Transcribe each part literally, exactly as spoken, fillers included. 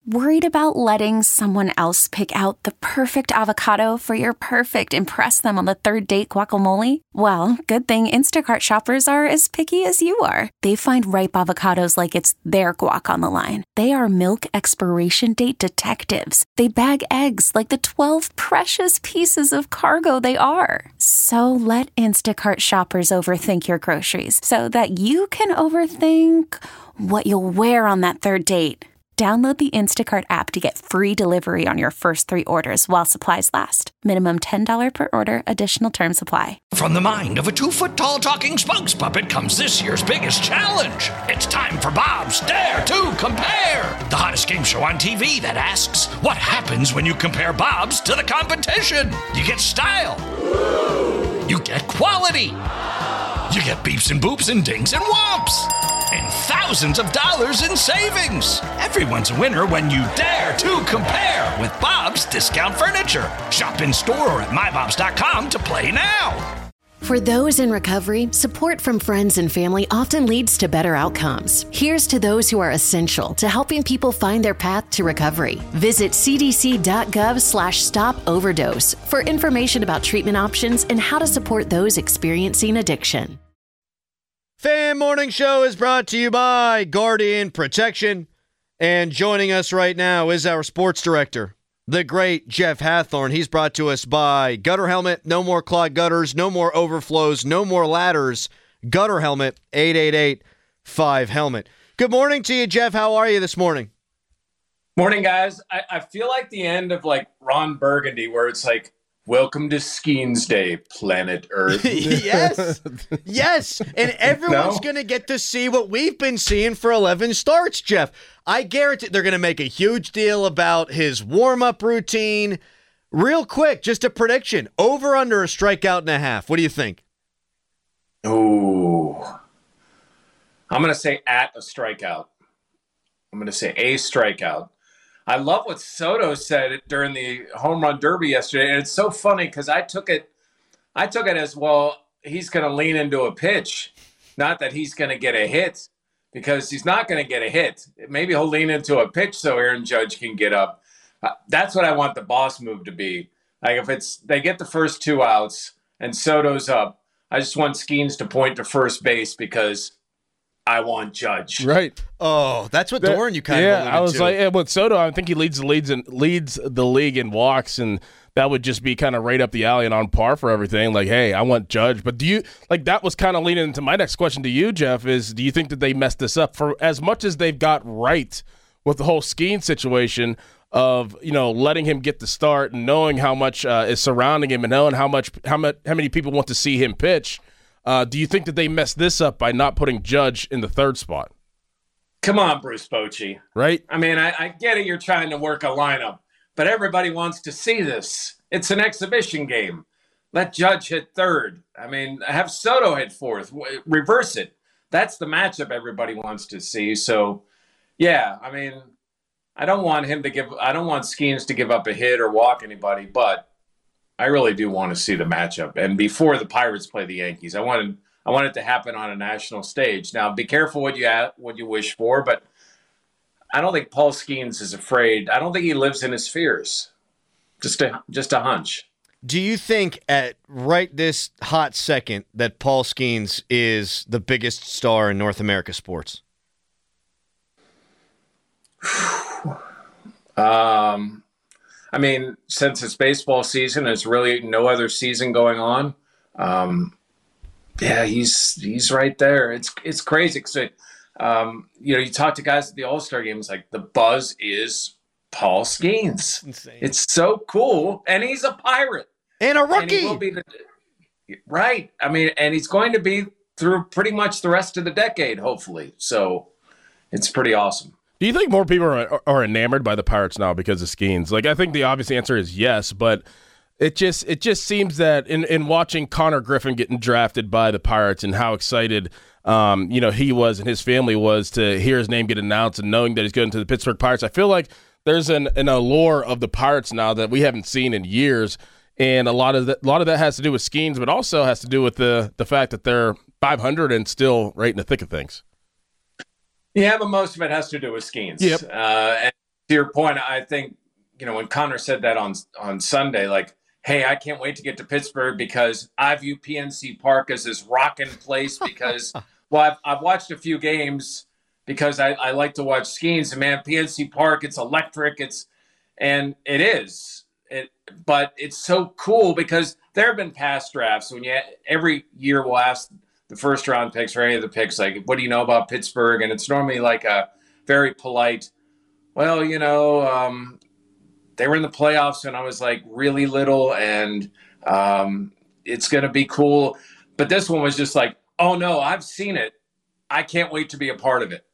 Worried about letting someone else pick out the perfect avocado for your perfect impress them on the third date guacamole? Well, good thing Instacart shoppers are as picky as you are. They find ripe avocados like it's their guac on the line. They are milk expiration date detectives. They bag eggs like the twelve precious pieces of cargo they are. So let Instacart shoppers overthink your groceries so that you can overthink what you'll wear on that third date. Download the Instacart app to get free delivery on your first three orders while supplies last. Minimum ten dollars per order. Additional terms apply. From the mind of a two-foot-tall talking spokes puppet comes this year's biggest challenge. It's time for Bob's Dare to Compare, the hottest game show on T V that asks, what happens when you compare Bob's to the competition? You get style. You get quality. You get beeps and boops and dings and whomps. And thousands of dollars in savings. Everyone's a winner when you dare to compare with Bob's Discount Furniture. Shop in store or at my bobs dot com to play now. For those in recovery, support from friends and family often leads to better outcomes. Here's to those who are essential to helping people find their path to recovery. Visit cdc.gov slash stop overdose for information about treatment options and how to support those experiencing addiction. Fan Morning Show is brought to you by Guardian Protection. And joining us right now is our sports director, the great Jeff Hathorn. He's brought to us by Gutter Helmet. No more clogged gutters, no more overflows, no more ladders. Gutter Helmet, eight eight eight, five helmet. Good morning to you, Jeff. How are you this morning? Morning, guys. I, I feel like the end of like Ron Burgundy where it's like, welcome to Skeens Day, planet Earth. Yes. Yes. And everyone's No? going to get to see what we've been seeing for eleven starts, Jeff. I guarantee they're going to make a huge deal about his warm-up routine. Real quick, just a prediction. Over under a strikeout and a half. What do you think? Ooh. I'm going to say at a strikeout. I'm going to say a strikeout. I love what Soto said during the home run derby yesterday, and it's so funny because I took it, I took it as well. He's going to lean into a pitch, not that he's going to get a hit, because he's not going to get a hit. Maybe he'll lean into a pitch so Aaron Judge can get up. Uh, that's what I want the boss move to be. Like if it's they get the first two outs and Soto's up, I just want Skeens to point to first base because I want Judge. Right. Oh, that's what Doran you kind yeah, of I was to. like, yeah, with Soto, I think he leads the leads and leads the league in walks, and that would just be kind of right up the alley and on par for everything. Like, hey, I want Judge, but do you like that was kind of leading into my next question to you, Jeff? Is do you think that they messed this up for as much as they've got right with the whole skiing situation of you know letting him get the start and knowing how much uh, is surrounding him and knowing how much how much how many people want to see him pitch? Uh, do you think that they messed this up by not putting Judge in the third spot? Come on, Bruce Bochy. Right? I mean, I, I get it. You're trying to work a lineup, but everybody wants to see this. It's an exhibition game. Let Judge hit third. I mean, have Soto hit fourth. W- reverse it. That's the matchup everybody wants to see. So, yeah, I mean, I don't want him to give – I don't want Skeens to give up a hit or walk anybody, but I really do want to see the matchup. And before the Pirates play the Yankees, I wanted I want it to happen on a national stage. Now, be careful what you ha- what you wish for, but I don't think Paul Skeens is afraid. I don't think he lives in his fears. Just a just a hunch. Do you think at right this hot second that Paul Skeens is the biggest star in North America sports? um, I mean, since it's baseball season, there's really no other season going on. Um, yeah, he's he's right there. It's it's crazy because um, you know you talk to guys at the All-Star games, like the buzz is Paul Skeens. Insane. It's so cool, and he's a Pirate. And a And rookie. he will be the, right. I mean, and he's going to be through pretty much the rest of the decade, hopefully. So it's pretty awesome. Do you think more people are, are enamored by the Pirates now because of Skeens? Like, I think the obvious answer is yes, but it just it just seems that in, in watching Connor Griffin getting drafted by the Pirates and how excited um, you know he was and his family was to hear his name get announced and knowing that he's going to the Pittsburgh Pirates, I feel like there's an, an allure of the Pirates now that we haven't seen in years. And a lot of that, a lot of that has to do with Skeens, but also has to do with the the fact that they're five hundred and still right in the thick of things. Yeah, but most of it has to do with Skeens. Yep. Uh, and to your point, I think, you know, when Connor said that on on Sunday, like, hey, I can't wait to get to Pittsburgh because I view P N C Park as this rockin' place because, well, I've, I've watched a few games because I, I like to watch skiing. And man, P N C Park, it's electric. It's and it is. It, but it's so cool because there have been past drafts when you every year we'll ask the first round picks or any of the picks, like, what do you know about Pittsburgh? And it's normally like a very polite, well, you know, um, they were in the playoffs when I was like really little and um, it's going to be cool. But this one was just like, oh no, I've seen it. I can't wait to be a part of it.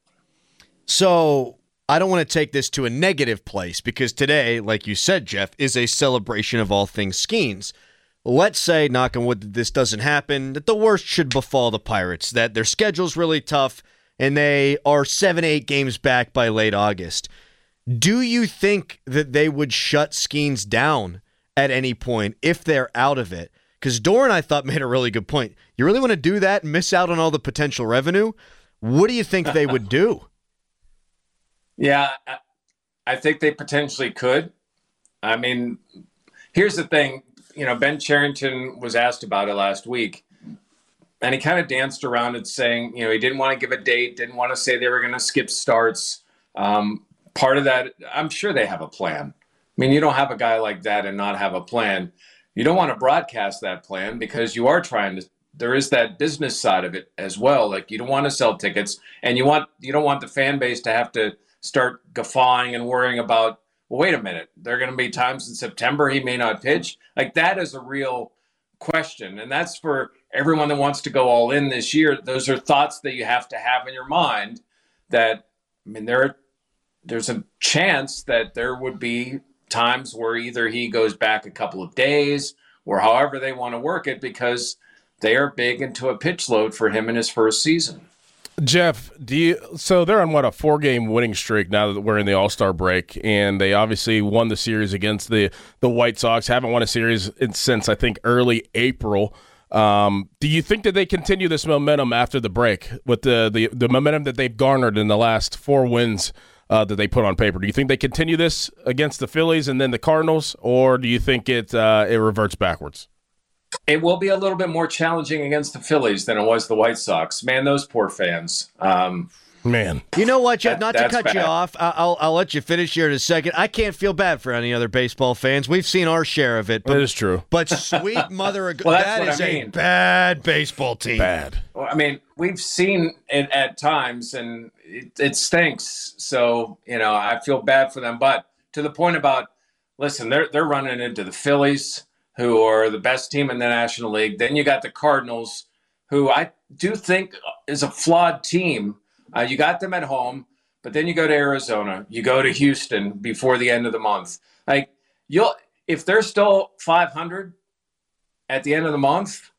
So I don't want to take this to a negative place because today, like you said, Jeff, is a celebration of all things Skeens. Let's say, knock on wood, that this doesn't happen, that the worst should befall the Pirates, that their schedule's really tough, and they are seven, eight games back by late August. Do you think that they would shut Skeens down at any point if they're out of it? Because Doran, I thought, made a really good point. You really want to do that and miss out on all the potential revenue? What do you think they would do? Yeah, I think they potentially could. I mean, here's the thing. You know, Ben Cherington was asked about it last week, and he kind of danced around it saying, you know, he didn't want to give a date, didn't want to say they were going to skip starts. Um, part of that, I'm sure they have a plan. I mean, you don't have a guy like that and not have a plan. You don't want to broadcast that plan because you are trying to, there is that business side of it as well. Like, you don't want to sell tickets, and you want, you don't want the fan base to have to start guffawing and worrying about, well, wait a minute, there are going to be times in September he may not pitch. Like, that is a real question. And that's for everyone that wants to go all in this year. Those are thoughts that you have to have in your mind that, I mean, there, there's a chance that there would be times where either he goes back a couple of days or however they want to work it because they are big into a pitch load for him in his first season. Jeff, do you? So they're on what, a four-game winning streak now that we're in the All-Star break, and they obviously won the series against the the White Sox. Haven't won a series since I think early April. Um, do you think that they continue this momentum after the break with the the, the momentum that they've garnered in the last four wins uh, that they put on paper? Do you think they continue this against the Phillies and then the Cardinals, or do you think it uh, it reverts backwards? It will be a little bit more challenging against the Phillies than it was the White Sox. Man, those poor fans. Um, Man. You know what, Jeff? That, Not to cut bad. you off, I'll I'll let you finish here in a second. I can't feel bad for any other baseball fans. We've seen our share of it. But, that is true. But sweet mother of God, well, that is I mean. a bad baseball team. Bad. Well, I mean, we've seen it at times, and it, it stinks. So, you know, I feel bad for them. But to the point about, listen, they're they're running into the Phillies, who are the best team in the National League. Then you got the Cardinals, who I do think is a flawed team. Uh, you got them at home, but then you go to Arizona, you go to Houston before the end of the month. Like, you'll if they're still five hundred at the end of the month,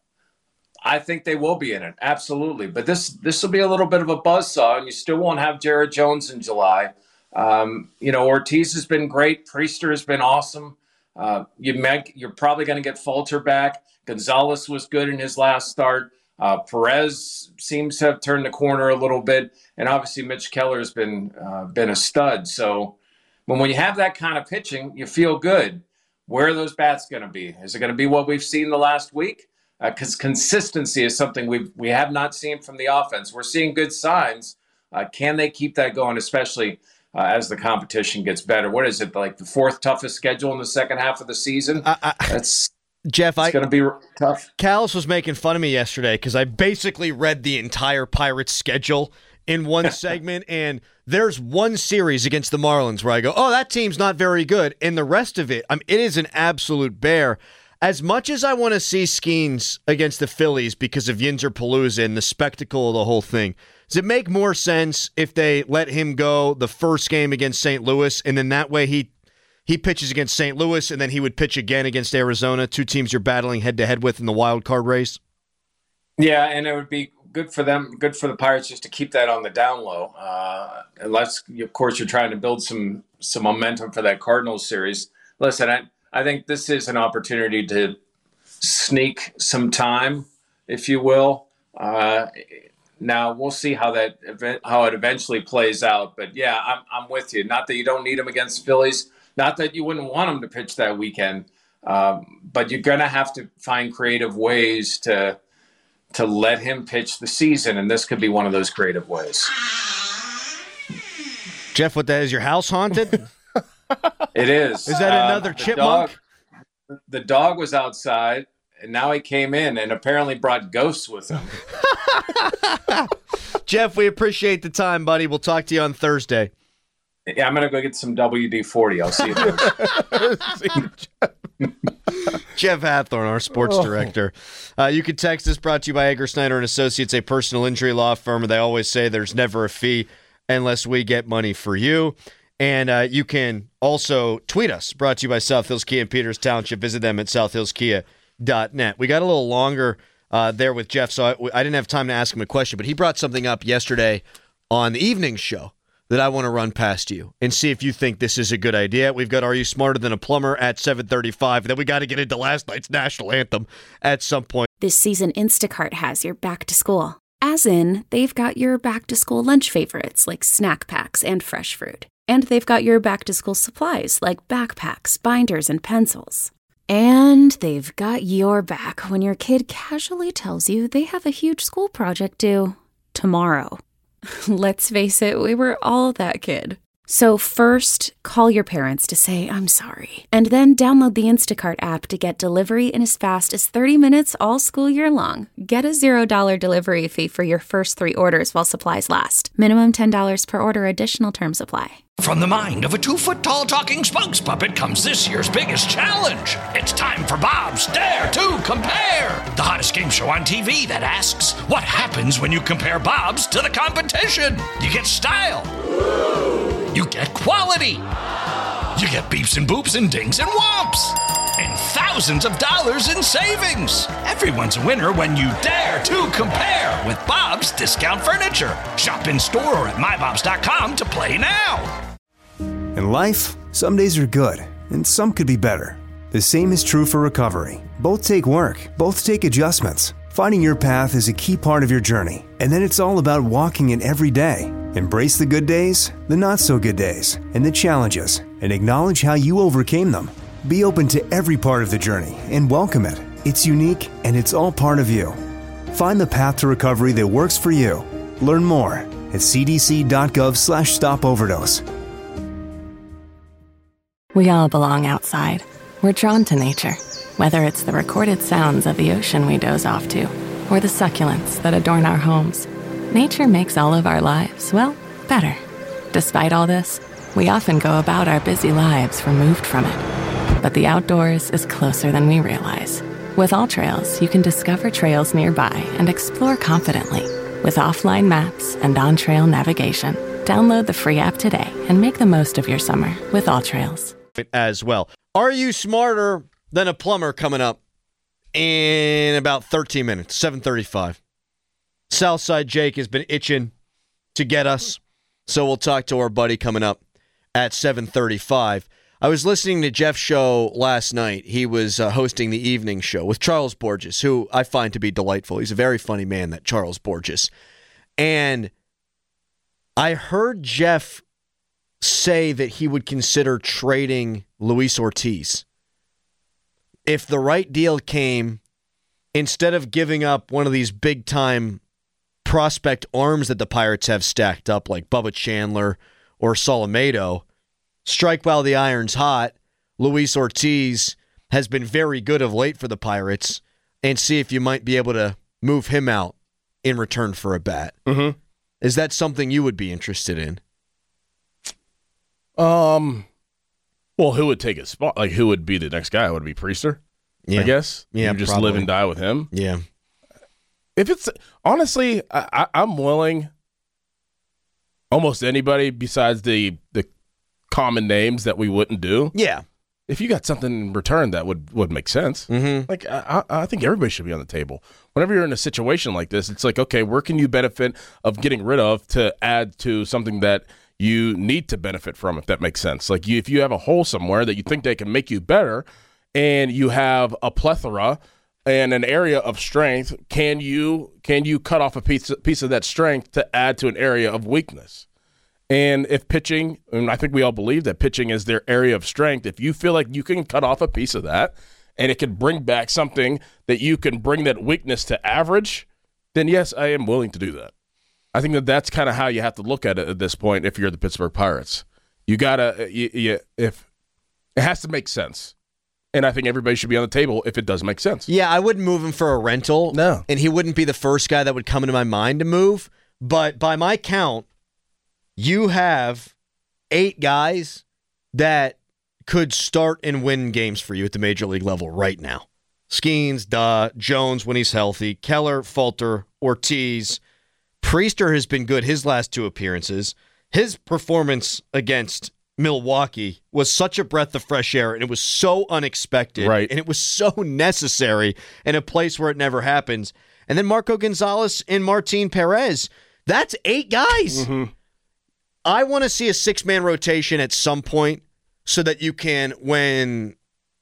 I think they will be in it, absolutely. But this this will be a little bit of a buzzsaw, and you still won't have Jared Jones in July. Um, you know, Ortiz has been great. Priester has been awesome. Uh, you make, you're probably going to get Falter back. Gonzalez was good in his last start. Uh, Perez seems to have turned the corner a little bit, and obviously Mitch Keller's been uh, been a stud. So when when you have that kind of pitching, you feel good. Where are those bats going to be? Is it going to be what we've seen the last week? Because uh, consistency is something we we have not seen from the offense. We're seeing good signs. Uh, can they keep that going, especially Uh, as the competition gets better? What is it, like the fourth toughest schedule in the second half of the season? I, I, That's Jeff, it's I going to be tough. Callis was making fun of me yesterday because I basically read the entire Pirates schedule in one segment, and there's one series against the Marlins where I go, oh, that team's not very good, and the rest of it, I mean, it is an absolute bear. As much as I want to see Skeens against the Phillies because of Yinzer Palooza and the spectacle of the whole thing, does it make more sense if they let him go the first game against Saint Louis, and then that way he he pitches against Saint Louis, and then he would pitch again against Arizona, two teams you're battling head-to-head with in the wild card race? Yeah, and it would be good for them, good for the Pirates just to keep that on the down low. Uh, unless, of course, you're trying to build some some momentum for that Cardinals series. Listen, I, I think this is an opportunity to sneak some time, if you will. Uh Now we'll see how that event, how it eventually plays out. But yeah, I'm I'm with you. Not that you don't need him against Phillies. Not that you wouldn't want him to pitch that weekend. Um, but you're gonna have to find creative ways to to let him pitch the season, and this could be one of those creative ways. Jeff, what the hell, is your house haunted? It is. Is that another um, chipmunk? The dog, the dog was outside, and now he came in and apparently brought ghosts with him. Jeff, we appreciate the time, buddy. We'll talk to you on Thursday. Yeah, I'm going to go get some W D forty. I'll see you Thursday. Jeff Hathorn, our sports oh. director. Uh, you can text us, brought to you by Egger Snyder and Associates, a personal injury law firm. They always say there's never a fee unless we get money for you. And uh, you can also tweet us, brought to you by South Hills Kia in Peters Township. Visit them at south hills kia dot net. We got a little longer uh, there with Jeff, so I, I didn't have time to ask him a question, but he brought something up yesterday on the evening show that I want to run past you and see if you think this is a good idea. We've got Are You Smarter Than a Plumber at seven thirty-five, and then we got to get into last night's national anthem at some point. This season, Instacart has your back to school. As in, they've got your back to school lunch favorites like snack packs and fresh fruit. And they've got your back to school supplies like backpacks, binders, and pencils. And they've got your back when your kid casually tells you they have a huge school project due tomorrow. Let's face it, we were all that kid. So first, call your parents to say, I'm sorry. And then download the Instacart app to get delivery in as fast as thirty minutes all school year long. Get a zero dollars delivery fee for your first three orders while supplies last. Minimum ten dollars per order. Additional terms apply. From the mind of a two-foot-tall talking Spunks puppet comes this year's biggest challenge. It's time for Bob's Dare to Compare, the hottest game show on T V that asks, what happens when you compare Bob's to the competition? You get style. You get quality. You get beeps and boops and dings and whomps. And thousands of dollars in savings. Everyone's a winner when you dare to compare with Bob's Discount Furniture. Shop in store or at my bobs dot com to play now. In life, some days are good, and some could be better. The same is true for recovery. Both take work, both take adjustments. Finding your path is a key part of your journey, and then it's all about walking it every day. Embrace the good days, the not-so-good days, and the challenges, and acknowledge how you overcame them. Be open to every part of the journey and welcome it. It's unique, and it's all part of you. Find the path to recovery that works for you. Learn more at c d c dot gov slash stop overdose. We all belong outside. We're drawn to nature, whether it's the recorded sounds of the ocean we doze off to, or the succulents that adorn our homes. Nature makes all of our lives, well, better. Despite all this, we often go about our busy lives removed from it. But the outdoors is closer than we realize. With AllTrails, you can discover trails nearby and explore confidently. With offline maps and on-trail navigation, download the free app today and make the most of your summer with AllTrails. As well. Are You Smarter Than a Plumber coming up in about thirteen minutes, seven thirty-five. Southside Jake has been itching to get us, so we'll talk to our buddy coming up at seven thirty-five. I was listening to Jeff's show last night. He was uh, hosting the evening show with Charles Borges, who I find to be delightful. He's a very funny man, that Charles Borges. And I heard Jeff say that he would consider trading Luis Ortiz. If the right deal came, instead of giving up one of these big-time prospect arms that the Pirates have stacked up, like Bubba Chandler or Solomedo, strike while the iron's hot. Luis Ortiz has been very good of late for the Pirates, and see if you might be able to move him out in return for a bat. Mm-hmm. Is that something you would be interested in? Um, well, who would take his spot? Like, who would be the next guy? Would it be Priester? Yeah. I guess. Yeah, you just probably. live and die with him. Yeah. If it's honestly, I, I, I'm willing. Almost anybody besides the the common names that we wouldn't do. Yeah. If you got something in return that would, would make sense. Mm-hmm. Like I, I think everybody should be on the table. Whenever you're in a situation like this, it's like, okay, where can you benefit of getting rid of to add to something that you need to benefit from, if that makes sense. Like you, if you have a hole somewhere that you think they can make you better, and you have a plethora and an area of strength, can you can you cut off a piece piece of that strength to add to an area of weakness? And if pitching, and I think we all believe that pitching is their area of strength, if you feel like you can cut off a piece of that and it can bring back something that you can bring that weakness to average, then yes, I am willing to do that. I think that that's kind of how you have to look at it at this point if you're the Pittsburgh Pirates. You got to, you, you, if it has to make sense. And I think everybody should be on the table if it does make sense. Yeah, I wouldn't move him for a rental. No. And he wouldn't be the first guy that would come into my mind to move. But by my count, you have eight guys that could start and win games for you at the major league level right now. Skeens, Duh, Jones when he's healthy, Keller, Falter, Ortiz. Priester has been good his last two appearances. His performance against Milwaukee was such a breath of fresh air, and it was so unexpected, right? And it was so necessary in a place where it never happens. And then Marco Gonzalez and Martin Perez. That's eight guys. Mm-hmm. I want to see a six-man rotation at some point so that you can, when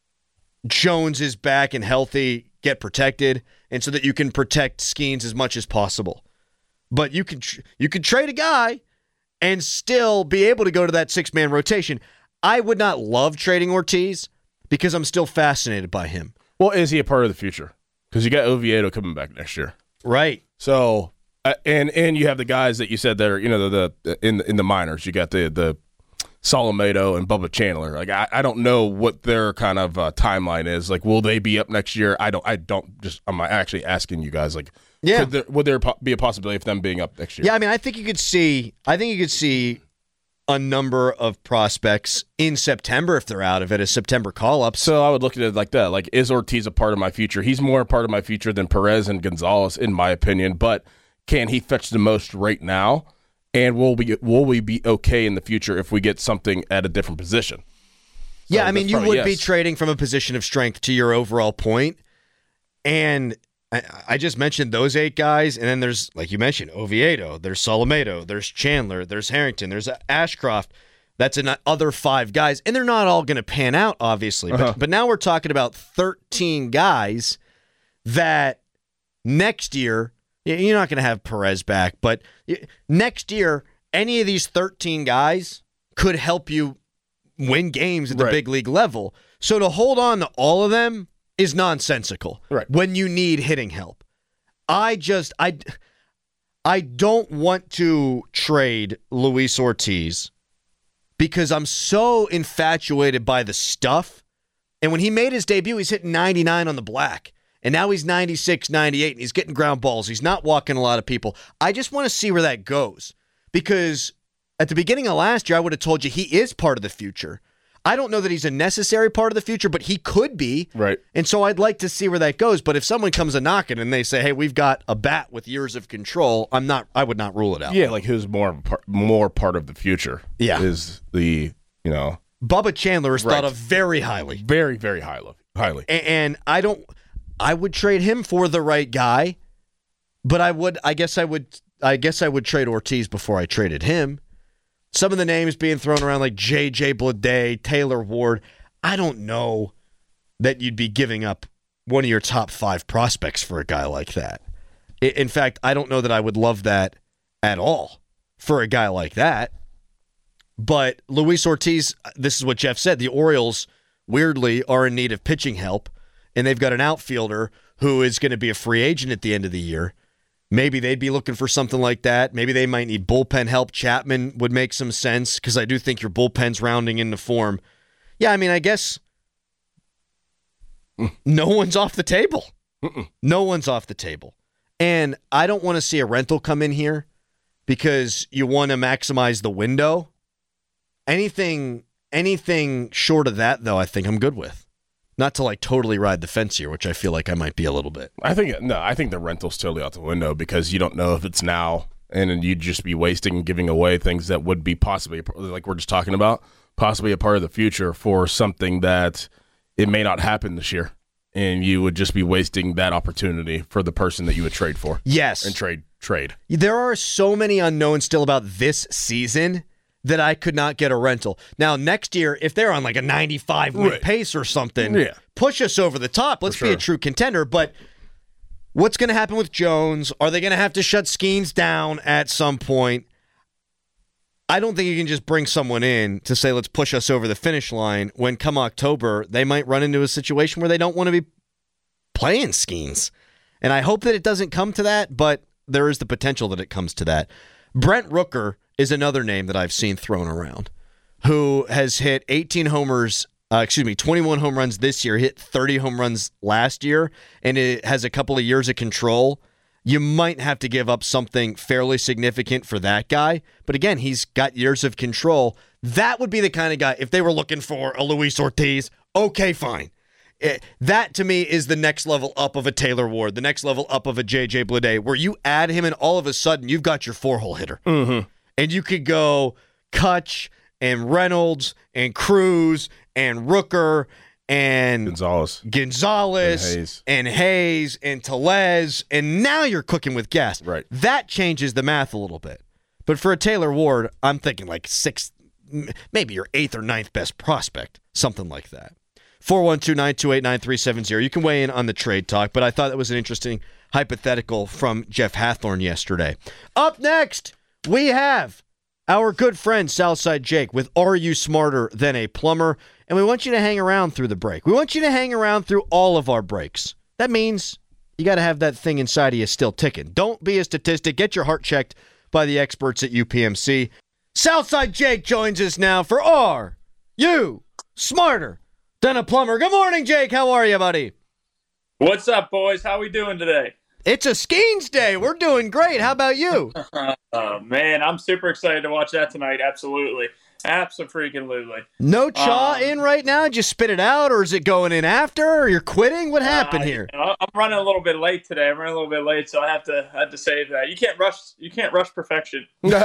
Jones is back and healthy, get protected, and so that you can protect Skeens as much as possible. But you could you could trade a guy and still be able to go to that six-man rotation. I would not love trading Ortiz because I'm still fascinated by him. Well, is he a part of the future? Because you got Oviedo coming back next year. Right. So, uh, and and you have the guys that you said that are, you know, the, the in in the minors. You got the the Solomedo and Bubba Chandler. Like I, I don't know what their kind of uh, timeline is. Like, will they be up next year? I don't. I don't. Just I'm actually asking you guys. Like, yeah, could there, would there be a possibility of them being up next year? Yeah, I mean, I think you could see. I think you could see a number of prospects in September if they're out of it, a September call-up. So I would look at it like that. Like, is Ortiz a part of my future? He's more a part of my future than Perez and Gonzalez, in my opinion. But can he fetch the most right now? And will we will we be okay in the future if we get something at a different position? So yeah, I mean, you would yes. be trading from a position of strength to your overall point. And I, I just mentioned those eight guys, and then there's, like you mentioned, Oviedo, there's Solomedo, there's Chandler, there's Harrington, there's Ashcroft. That's another five guys, and they're not all going to pan out, obviously. Uh-huh. But, but now we're talking about thirteen guys that next year, you're not going to have Perez back, but next year, any of these thirteen guys could help you win games at the right. big league level. So to hold on to all of them is nonsensical right. when you need hitting help. I just, I, I don't want to trade Luis Ortiz because I'm so infatuated by the stuff. And when he made his debut, he's hitting ninety-nine on the black. And now he's ninety-six, ninety-eight, and he's getting ground balls. He's not walking a lot of people. I just want to see where that goes. Because at the beginning of last year, I would have told you he is part of the future. I don't know that he's a necessary part of the future, but he could be. Right. And so I'd like to see where that goes. But if someone comes a knocking and they say, hey, we've got a bat with years of control, I'm not. I would not rule it out. Yeah, like who's more part, more part of the future yeah. is the, you know. Bubba Chandler is right. thought of very highly. Very, very highly. highly. And, and I don't. I would trade him for the right guy, but I would. I guess I would. I guess I would trade Ortiz before I traded him. Some of the names being thrown around like J J Bleday, Taylor Ward. I don't know that you'd be giving up one of your top five prospects for a guy like that. In fact, I don't know that I would love that at all for a guy like that. But Luis Ortiz, this is what Jeff said. The Orioles, weirdly, are in need of pitching help. And they've got an outfielder who is going to be a free agent at the end of the year. Maybe they'd be looking for something like that. Maybe they might need bullpen help. Chapman would make some sense because I do think your bullpen's rounding into form. Yeah, I mean, I guess mm. no one's off the table. Mm-mm. No one's off the table. And I don't want to see a rental come in here because you want to maximize the window. Anything, anything short of that, though, I think I'm good with. Not to like totally ride the fence here, which I feel like I might be a little bit. I think no, I think the rental's totally out the window because you don't know if it's now, and then you'd just be wasting and giving away things that would be possibly, like we're just talking about, possibly a part of the future for something that it may not happen this year, and you would just be wasting that opportunity for the person that you would trade for. Yes, and trade trade. There are so many unknowns still about this season that I could not get a rental. Now, next year, if they're on like a ninety-five win Right. pace or something, Yeah. push us over the top. Let's For be a sure. true contender. But what's going to happen with Jones? Are they going to have to shut Skeens down at some point? I don't think you can just bring someone in to say, let's push us over the finish line when come October, they might run into a situation where they don't want to be playing Skeens. And I hope that it doesn't come to that, but there is the potential that it comes to that. Brent Rooker is another name that I've seen thrown around, who has hit eighteen homers, uh, excuse me, twenty-one home runs this year, hit thirty home runs last year, and it has a couple of years of control. You might have to give up something fairly significant for that guy. But again, he's got years of control. That would be the kind of guy, if they were looking for a Luis Ortiz, okay, fine. It, that, to me, is the next level up of a Taylor Ward, the next level up of a J J Bleday, where you add him and all of a sudden you've got your four-hole hitter. Mm-hmm. And you could go Kutch and Reynolds and Cruz and Rooker and Gonzalez. Gonzalez And Hayes. and Hayes and Tellez, and now you're cooking with gas. Right. That changes the math a little bit. But for a Taylor Ward, I'm thinking like sixth, m- maybe your eighth or ninth best prospect, something like that. four one two, nine two eight, nine three seven zero. You can weigh in on the trade talk, but I thought that was an interesting hypothetical from Jeff Hathorn yesterday. Up next, we have our good friend Southside Jake with Are You Smarter Than a Plumber? And we want you to hang around through the break. We want you to hang around through all of our breaks. That means you got to have that thing inside of you still ticking. Don't be a statistic. Get your heart checked by the experts at U P M C. Southside Jake joins us now for Are You Smarter Than a Plumber? Good morning, Jake. How are you, buddy? What's up, boys? How we doing today? It's a Skeens day. We're doing great. How about you? Oh, man, I'm super excited to watch that tonight. Absolutely. Abso-freaking-lutely. No chaw Um, in right now? Just spit it out, or is it going in after, or you're quitting? What happened Uh, here? you know, I'm running a little bit late today. I'm running a little bit late, so I have to I have to save that. You can't rush. You can't rush perfection.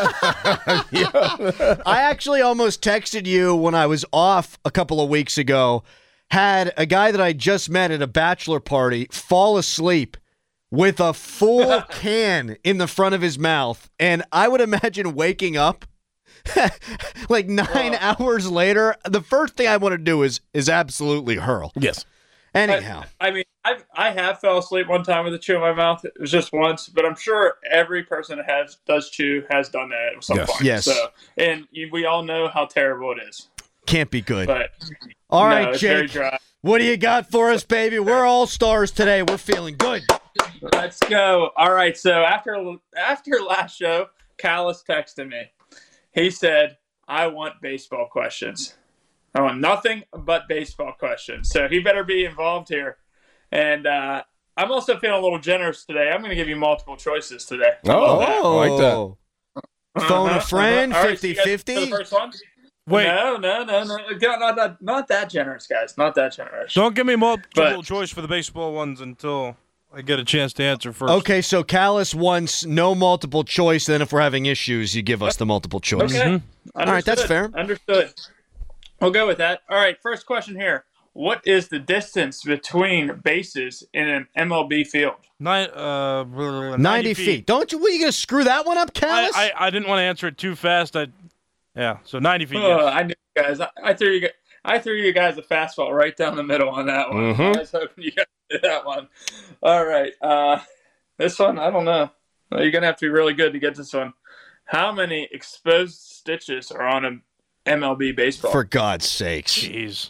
I actually almost texted you when I was off a couple of weeks ago. Had a guy that I just met at a bachelor party fall asleep with a full can in the front of his mouth, and I would imagine waking up like nine Oh. hours later. The first thing I want to do is is absolutely hurl. Yes. Anyhow, I mean, I I have fell asleep one time with a chew in my mouth. It was just once, but I'm sure every person that has does chew has done that at some Yes. point. Yes. So, and you, we all know how terrible it is. can't be good. But All no, right, it's very Jake. dry. What do you got for us, baby? We're all stars today. We're feeling good. Let's go. All right. So after after last show, Callis texted me. He said, "I want baseball questions. I want nothing but baseball questions." So he better be involved here. And uh, I'm also feeling a little generous today. I'm going to give you multiple choices today. Oh, I like that. Phone Uh-huh, a friend, uh-huh. All right, so you guys fifty-fifty? ready for the first one? Wait, No, no, no, no. Not, not, not, not that generous, guys. Not that generous. don't give me multiple But- choice for the baseball ones until I get a chance to answer first. Okay, so Callis wants no multiple choice. Then if we're having issues, you give us the multiple choice. Okay. Mm-hmm. All right, that's Understood. fair. Understood. We'll go with that. All right, first question here. What is the distance between bases in an M L B field? Nine, uh, ninety, ninety feet. Don't you? What, you going to screw that one up, I, Callis? I, I didn't want to answer it too fast. I, yeah, so ninety feet. Oh, yes. I knew you guys. I, I threw you. gu- I threw you guys a fastball right down the middle on that one. Mhm. I was hoping you guys did that one. All right. Uh, this one, I don't know. You're gonna have to be really good to get this one. How many exposed stitches are on an M L B baseball? For God's sakes. Jeez.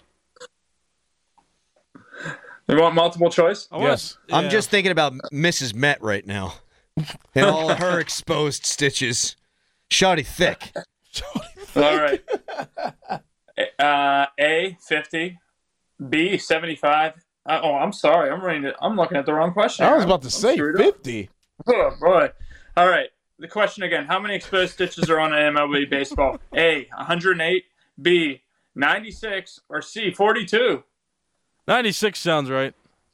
You want multiple choice? I wanna- Yes. I'm yeah. just thinking about Missus Met right now and all of her exposed stitches. Shoddy thick. All right. Uh, A fifty, B seventy-five. Uh, oh, I'm sorry. I'm reading it. I'm looking at the wrong question. I was about to I'm say screwed up. fifty. Oh boy. All right. The question again: how many exposed stitches are on an M L B baseball? A one hundred eight, B ninety-six, or C forty-two? ninety-six sounds right.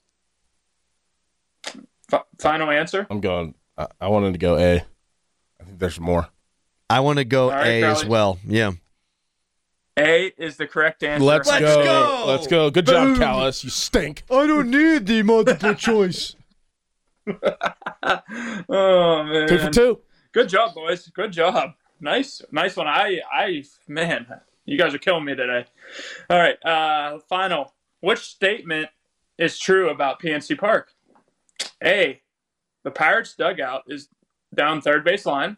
F- final answer. I'm going. I, I wanted to go A. I think there's more. I want to go All right, A as Crowley. well. Yeah. A is the correct answer. Let's, Let's go. go. Let's go. Good job, Boom. Callis. You stink. I don't need the multiple choice. Oh man. Two for two. Good job, boys. Good job. nice, nice one. I, I, man, you guys are killing me today. All right, uh, final. Which statement is true about P N C Park? A, the Pirates dugout is down third base line.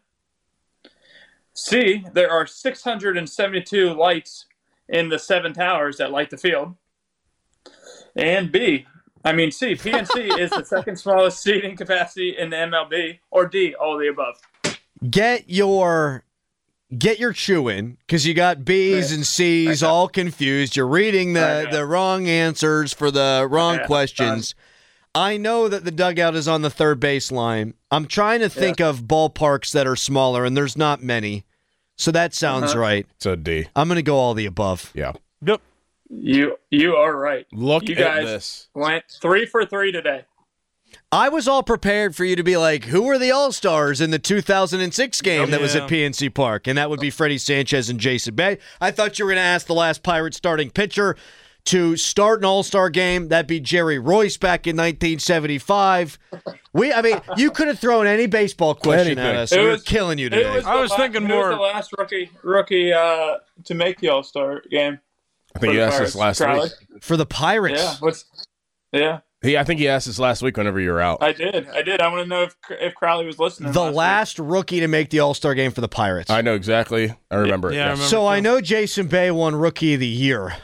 C, there are six hundred seventy-two lights in the seven towers that light the field. And B, I mean C, P N C is the second smallest seating capacity in the M L B. Or D, all of the above. Get your get your chew in, because you got B's and C's all confused. You're reading the, the wrong answers for the wrong Yeah, questions. I know that the dugout is on the third base line. I'm trying to think Yeah. of ballparks that are smaller, and there's not many. So that sounds Uh-huh. right. It's a D. I'm going to go all the above. Yeah. Yep. You you are right. Look you at guys this. went three for three today. I was all prepared for you to be like, who were the All-Stars in the two thousand six game that was Yeah. at P N C Park? And that would be Freddie Sanchez and Jason Bay. I thought you were going to ask the last Pirates starting pitcher to start an All-Star game. That'd be Jerry Royce back in nineteen seventy-five. We, I mean, you could have thrown any baseball question Anything. at us. It We were was- killing you It today. was I the was la- thinking who more- was the last rookie rookie uh, to make the All Star game. I think for he the asked Pirates? this last Crowley? week. For the Pirates. Yeah. What's? Yeah, He, I think he asked this last week whenever you were out. I did. I did. I want to know if if Crowley was listening. The last last rookie to make the All-Star game for the Pirates. I know exactly. I remember it. Yeah, I yes. remember. So I know Jason Bay won Rookie of the Year.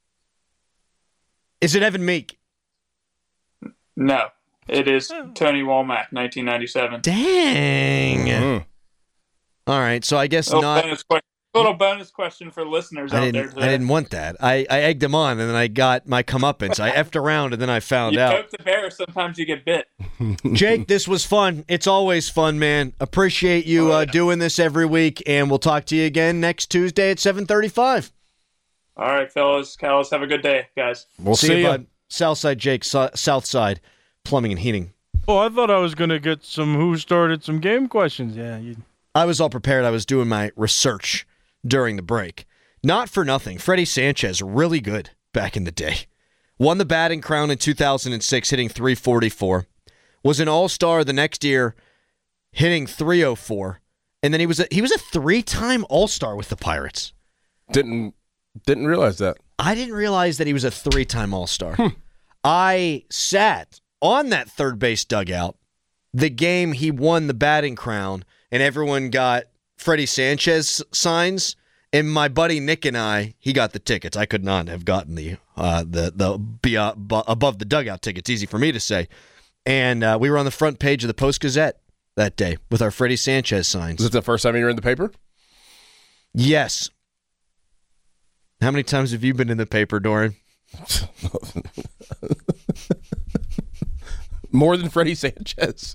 Is it Evan Meek? week. No, it is Tony Womack, nineteen ninety-seven. Dang. Mhm. All right, so I guess Little not. bonus question. Little bonus question for listeners I out there didn't. today. I didn't want that. I, I egged him on, and then I got my comeuppance. I effed around, and then I found You out. poke the bear. Sometimes you get bit. Jake, this was fun. It's always fun, man. Appreciate you uh, doing this every week, and we'll talk to you again next Tuesday at seven thirty-five. All right, fellas, Callis, have a good day, guys. We'll see, see, you, you. bud. Southside Jake, so- Southside Plumbing and Heating. Oh, I thought I was gonna get some who started some game questions. Yeah, you, I was all prepared. I was doing my research during the break. Not for nothing. Freddie Sanchez, really good back in the day. Won the batting crown in two thousand six, hitting three forty-four. Was an all-star the next year, hitting three oh four. And then he was a, he was a three-time all-star with the Pirates. Didn't didn't realize that. I didn't realize that he was a three-time all-star. I sat on that third base dugout the game he won the batting crown, and everyone got Freddie Sanchez signs. And my buddy Nick and I, he got the tickets. I could not have gotten the uh, the the be, uh, bu- above the dugout tickets. Easy for me to say. And uh, we were on the front page of the Post Gazette that day with our Freddie Sanchez signs. Was it the first time you were in the paper? Yes. How many times have you been in the paper, Doran? More than Freddie Sanchez.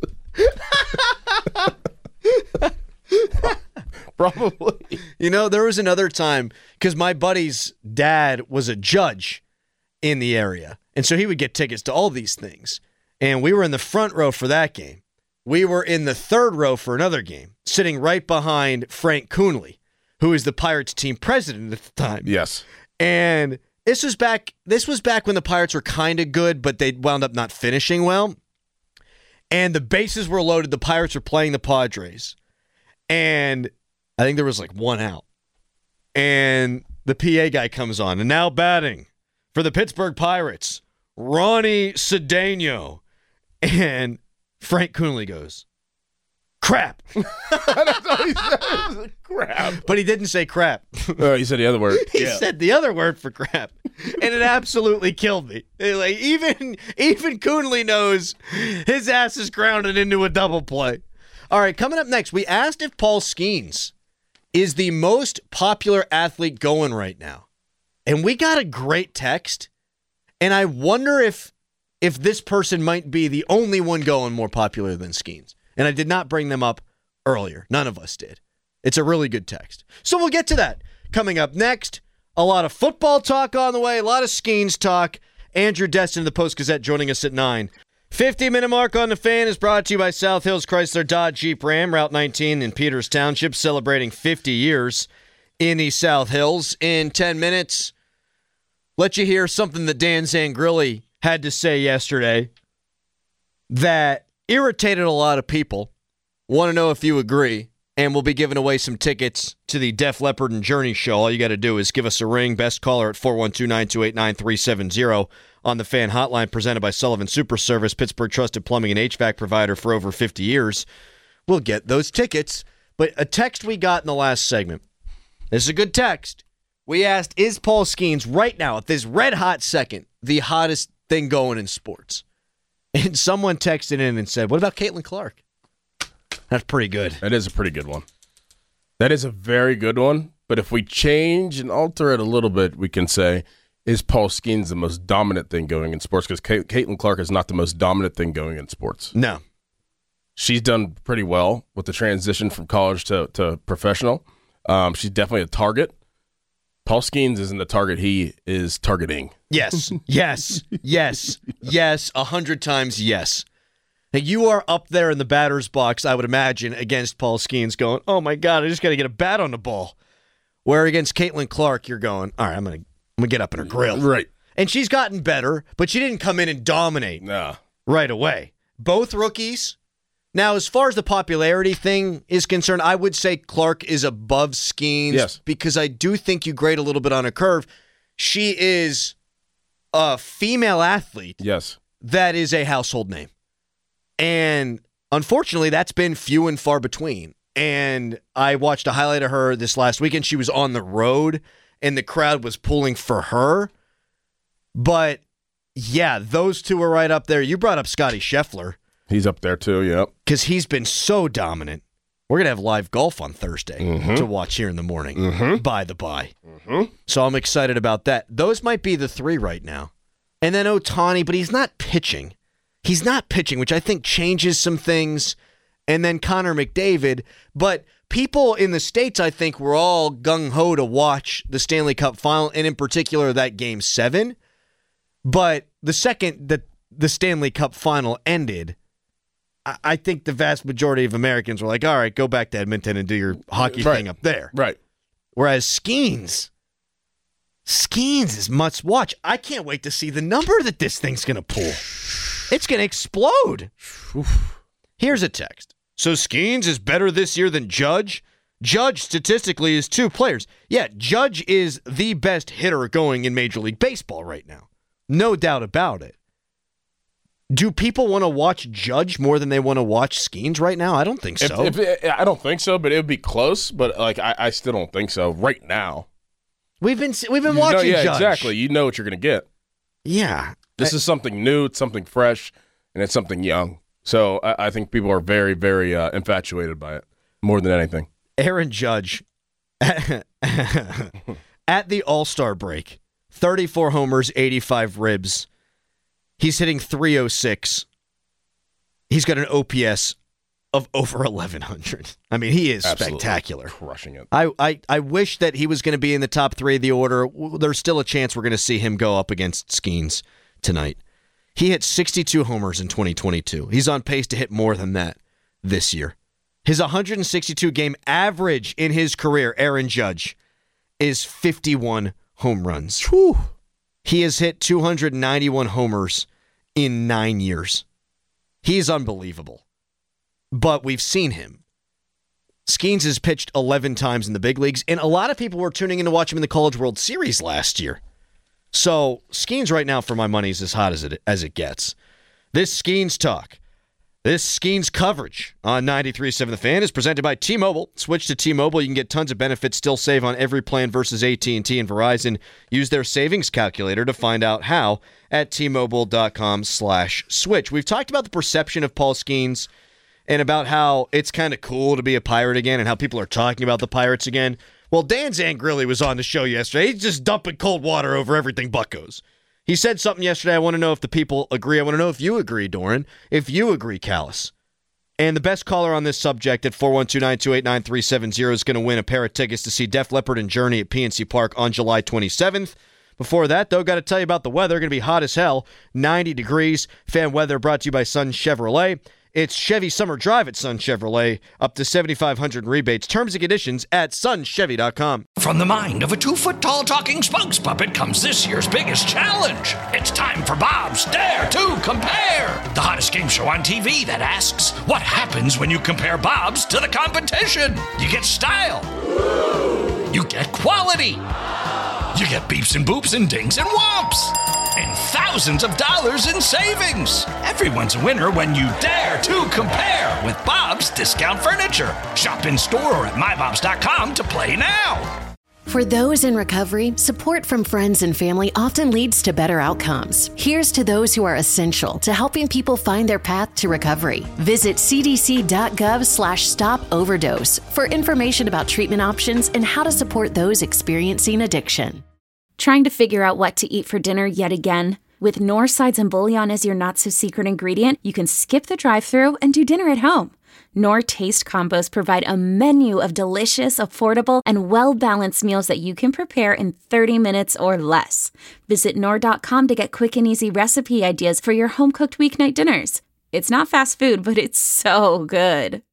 Probably. You know, there was another time, because my buddy's dad was a judge in the area, and so he would get tickets to all these things. And we were in the front row for that game. We were in the third row for another game, sitting right behind Frank Coonley, who is the Pirates team president at the time. Yes. And this was back this was back when the Pirates were kind of good, but they wound up not finishing well. And the bases were loaded. The Pirates were playing the Padres. And I think there was like one out. And the P A guy comes on. And now batting for the Pittsburgh Pirates, Ronnie Cedeno. And Frank Coonley goes, crap. That's all he says. Crap. But he didn't say crap. Oh, he said the other word. He Yeah. said the other word for crap, and it absolutely killed me. It, like even even Coonley knows his ass is grounded into a double play. All right, coming up next, we asked if Paul Skeens is the most popular athlete going right now, and we got a great text. And I wonder if if this person might be the only one going more popular than Skeens. And I did not bring them up earlier. None of us did. It's a really good text. So we'll get to that coming up next. A lot of football talk on the way, a lot of Skeens talk. Andrew Destin of the Post-Gazette joining us at nine. fifty-minute mark on the Fan is brought to you by South Hills Chrysler Dodge Jeep Ram, Route nineteen in Peters Township, celebrating fifty years in the South Hills. In ten minutes, let you hear something that Dan Zangrilli had to say yesterday that irritated a lot of people. Want to know if you agree. and we'll be giving away some tickets to the Def Leppard and Journey show. All you got to do is give us a ring. Best caller at four one two, nine two eight, nine three seven zero on the Fan Hotline, presented by Sullivan Super Service, Pittsburgh trusted plumbing and H V A C provider for over fifty years. We'll get those tickets. But a text we got in the last segment, this is a good text. We asked, is Paul Skeens right now, at this red hot second, the hottest thing going in sports? And someone texted in and said, what about Caitlin Clark? That's pretty good. That is a pretty good one. That is a very good one. But if we change and alter it a little bit, we can say, is Paul Skeens the most dominant thing going in sports? Because Cait- Caitlin Clark is not the most dominant thing going in sports. No. She's done pretty well with the transition from college to, to professional. Um, she's definitely a target. Paul Skeens isn't the target he is targeting. Yes, yes, yes, yes, a hundred times yes. Now, you are up there in the batter's box, I would imagine, against Paul Skeens going, oh my God, I just got to get a bat on the ball. Where against Caitlin Clark, you're going, all right, I'm going to I'm gonna get up in her grill. Right. And she's gotten better, but she didn't come in and dominate nah. right away. Both rookies. Now, as far as the popularity thing is concerned, I would say Clark is above Skeens yes. because I do think you grade a little bit on a curve. She is a female athlete yes. that is a household name. And unfortunately, that's been few and far between. And I watched a highlight of her this last weekend. She was on the road, and the crowd was pulling for her. But, yeah, those two are right up there. You brought up Scotty Scheffler. He's up there too, yep. Because he's been so dominant. We're going to have live golf on Thursday mm-hmm. to watch here in the morning, mm-hmm. by the by. Mm-hmm. So I'm excited about that. Those might be the three right now. And then Ohtani, but he's not pitching. He's not pitching, which I think changes some things. And then Connor McDavid. But people in the States, I think, were all gung-ho to watch the Stanley Cup final, and in particular that Game seven. But the second that the Stanley Cup final ended, I think the vast majority of Americans were like, all right, go back to Edmonton and do your hockey right. thing up there. Right. Whereas Skeens, Skeens is must watch. I can't wait to see the number that this thing's going to pull. It's going to explode. Oof. Here's a text. So Skeens is better this year than Judge? Judge statistically is two players. Yeah, Judge is the best hitter going in Major League Baseball right now. No doubt about it. Do people want to watch Judge more than they want to watch Skeens right now? I don't think so. If, if, I don't think so, but it would be close. But like, I, I still don't think so right now. We've been we've been you watching. Know, yeah, Judge. exactly. You know what you're going to get. Yeah, this I, is something new. It's something fresh, and it's something young. So I, I think people are very, very uh, infatuated by it more than anything. Aaron Judge at the All-Star break, thirty-four homers, eighty-five ribs. He's hitting three oh six. He's got an O P S of over eleven hundred. I mean, he is Absolutely spectacular. Crushing it. I, I, I wish that he was going to be in the top three of the order. There's still a chance we're going to see him go up against Skeens tonight. He hit sixty-two homers in twenty twenty-two. He's on pace to hit more than that this year. His one hundred sixty-two game average in his career, Aaron Judge, is fifty-one home runs. Whew. He has hit two hundred ninety-one homers in nine years. He's unbelievable. But we've seen him. Skeens has pitched eleven times in the big leagues, and a lot of people were tuning in to watch him in the College World Series last year. So Skeens right now, for my money, is as hot as it as it gets. This Skeens talk, this Skeens coverage on ninety-three point seven The Fan is presented by T-Mobile. Switch to T-Mobile. You can get tons of benefits, still save on every plan versus A T and T and Verizon. Use their savings calculator to find out how at T-Mobile.com slash switch. We've talked about the perception of Paul Skeens and about how it's kind of cool to be a Pirate again and how people are talking about the Pirates again. Well, Dan Zangrilli was on the show yesterday. He's just dumping cold water over everything Buccos. He said something yesterday. I want to know if the people agree. I want to know if you agree, Doran. If you agree, Callis. And the best caller on this subject at four one two, nine two eight, nine three seven zero is going to win a pair of tickets to see Def Leppard and Journey at P N C Park on July twenty-seventh. Before that, though, got to tell you about the weather. Going to be hot as hell, ninety degrees. Fan weather brought to you by Sun Chevrolet. It's Chevy Summer Drive at Sun Chevrolet, up to seven thousand five hundred rebates. Terms and conditions at sun chevy dot com. From the mind of a two-foot-tall talking spokes puppet comes this year's biggest challenge. It's time for Bob's Dare to Compare, the hottest game show on T V that asks, what happens when you compare Bob's to the competition? You get style. You get quality. You get beeps and boops and dings and whomps. And thousands of dollars in savings. Everyone's a winner when you dare to compare with Bob's Discount Furniture. Shop in store or at my bobs dot com to play now. For those in recovery, support from friends and family often leads to better outcomes. Here's to those who are essential to helping people find their path to recovery. Visit c d c dot gov slash stop overdose for information about treatment options and how to support those experiencing addiction. Trying to figure out what to eat for dinner yet again? With Knorr sides and bouillon as your not-so-secret ingredient, you can skip the drive-thru and do dinner at home. Knorr Taste Combos provide a menu of delicious, affordable, and well-balanced meals that you can prepare in thirty minutes or less. Visit Knorr dot com to get quick and easy recipe ideas for your home-cooked weeknight dinners. It's not fast food, but it's so good.